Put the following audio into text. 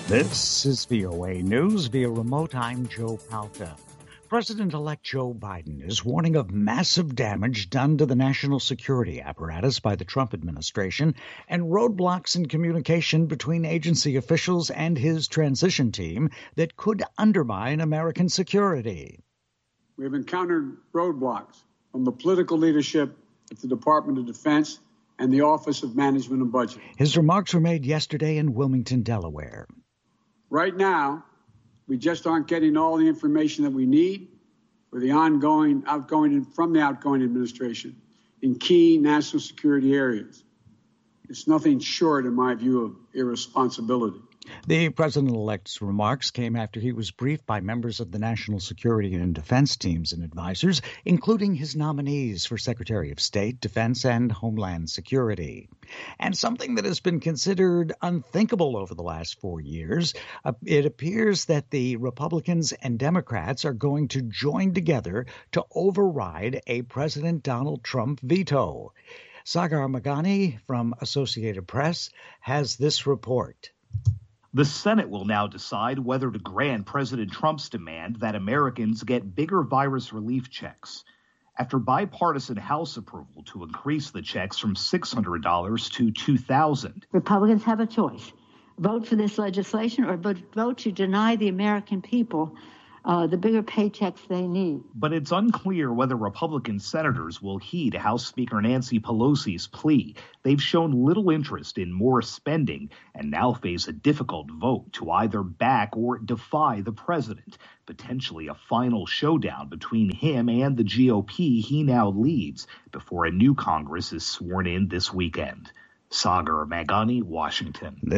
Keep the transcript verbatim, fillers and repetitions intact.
This is V O A News via remote. I'm Joe Palca. President-elect Joe Biden is warning of massive damage done to the national security apparatus by the Trump administration and roadblocks in communication between agency officials and his transition team that could undermine American security. We have encountered roadblocks from the political leadership at the Department of Defense and the Office of Management and Budget. His remarks were made yesterday in Wilmington, Delaware. Right now, we just aren't getting all the information that we need for the ongoing, outgoing, from the outgoing administration in key national security areas. It's nothing short, in my view, of irresponsibility. The president-elect's remarks came after he was briefed by members of the national security and defense teams and advisors, including his nominees for Secretary of State, Defense, and Homeland Security. And something that has been considered unthinkable over the last four years, uh, it appears that the Republicans and Democrats are going to join together to override a President Donald Trump veto. Sagar Meghani from Associated Press has this report. The Senate will now decide whether to grant President Trump's demand that Americans get bigger virus relief checks. After bipartisan House approval to increase the checks from six hundred dollars to two thousand dollars. Republicans have a choice. Vote for this legislation or vote to deny the American people Uh, the bigger paychecks they need. But it's unclear whether Republican senators will heed House Speaker Nancy Pelosi's plea. They've shown little interest in more spending and now face a difficult vote to either back or defy the president, potentially a final showdown between him and the G O P he now leads before a new Congress is sworn in this weekend. Sagar Meghani, Washington.